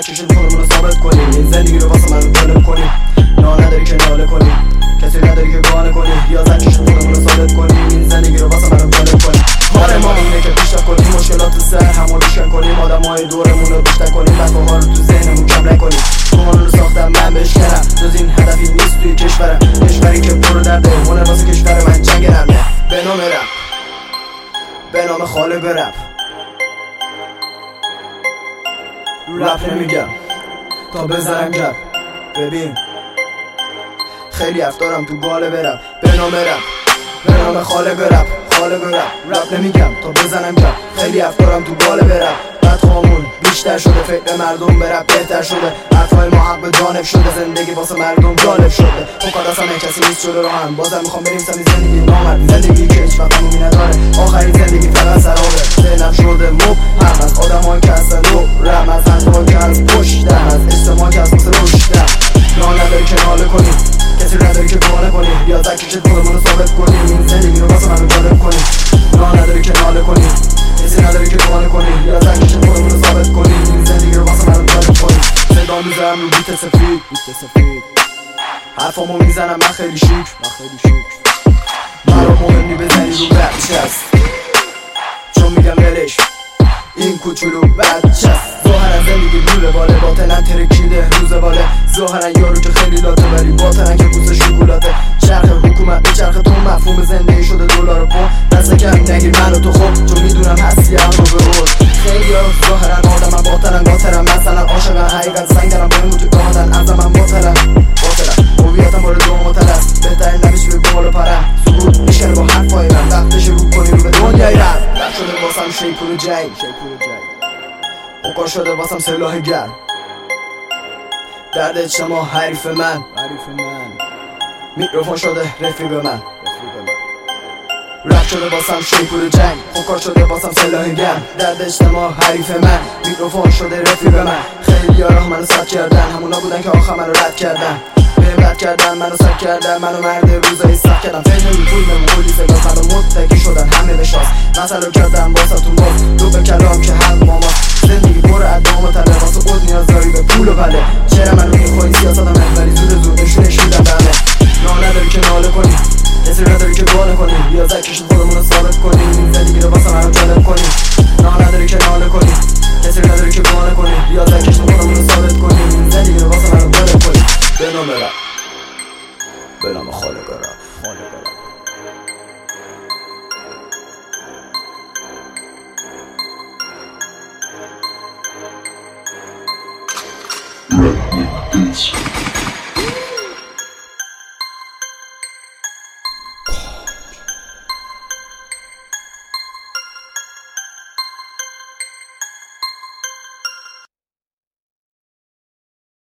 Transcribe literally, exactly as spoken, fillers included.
کشید خودمون رو ثابت کنیم. این زندگی رو واسه من جالب کنیم. نه نداری که ناله کنیم، کسی نداری که گانه کنی. یا زن کشید خودمون رو ثابت کنیم. این زندگی رو واسه من جالب کنیم. کار ما اینه که پیشرفت کنیم، مشکلات تو سر همو روشن کنیم. آدمای دورمون رو بیشتر کنیم، بقاها رو تو ذهنمون کم نکنیم. قانون رو ساختم من بشکنم، جز این هدفی نیست توی کشورم. کشوری که پر درده، هنر واسه کشور من جنگ نرمه. به نام رپ، به نام خالق رپ. رپ نمیگم تا بزنم گپ. ببین خیلی حرف دارم تو گاله برم. به نام رپ، به نام خالق رپ. خالق رپ، رپ نمیگم تا بزنم گپ. خیلی حرف دارم تو گاله برم. بعد خامون بیشتر شده، فکر مردم به رپ بهتر شده. حرفای ما حق به جانب شده، زندگی واسه مردم جالب شده. فقط اصلا کسی نیست شده رو هم، بازم میخوام بریم سمی زندگی نامرد. زندگی که هیچ وقت همومی نداره، آخرین زندگی فقط سرابه. ذهنم شده مب هم از آدمایی که هستن دورم، از حرفایی که از پشتم، از اجتماعی که از واسه رشدم. نه نداری که ناله کنی، کسی نداری که گانه کنی. بیا زن کشید خودمون رو ثابت کنیم. این زندگی رو واسه من جالب کنیم. نه نداری که ناله کنی، کسی نداری که گانه کنی. بیا زن کشید خودمون رو ثابت کنیم. این زندگی رو واسه من جالب کنیم. صدا میزنم رو بیت سفید، بیت سفید. حرفامو میزنم من خیلی شیک، من خیلی شیک. مرا مهمی بزنی رو بچست، چون میگم ولش این کوچولو بچست. ظاهرا زندگی روله باله، باطنن ترکیده روز باله. ظاهرا یارو که خیلی لاته، ولی باطنن که بوسه شکلاته. چرخ حکومت به چرخ تو، مفهوم زندگی شده دلار و پون. دست کم نگیر منو تو خوب، چون میدونم هستی اما به روز. خیلی ها ظاهرا آدمم، باطنن قاتلم. مثلا عاشقن، حقیقت سنگ دارم به موجود دادن. از من باطلم باطلم، هویتم مورد دو متلست. بهترین نمیشه به بال و پرم. سقوط میشه با حرفای من، وقتش رو کنی رو به دنیای رپ. رپ شده واسم شیپور و جنگ، اوکار شده واسم سلاح گرم. درد شما حریف من، حریف من. میکروفون شده رفیق من، رپ شده واسم شیپور جنگ. اوکار شده واسم سلاح گرم. درد اجتماع حریف من، میکروفون شده رفیق من. خیلی ها راه منو سد کردن، همونا بودن که آخر منو رد کردن. بهم رد کردن، منو سد کردن، منو مرد روزایی سد کردن. فیلم پول بهم کلی سگاز، منو متکی شدن همه بشاز. مثلا کردن واسه تون باز، رو به کلام که حق ماما. زندگی پر ادام و تله، واسه خود نیاز داری به پول و بله. چرا من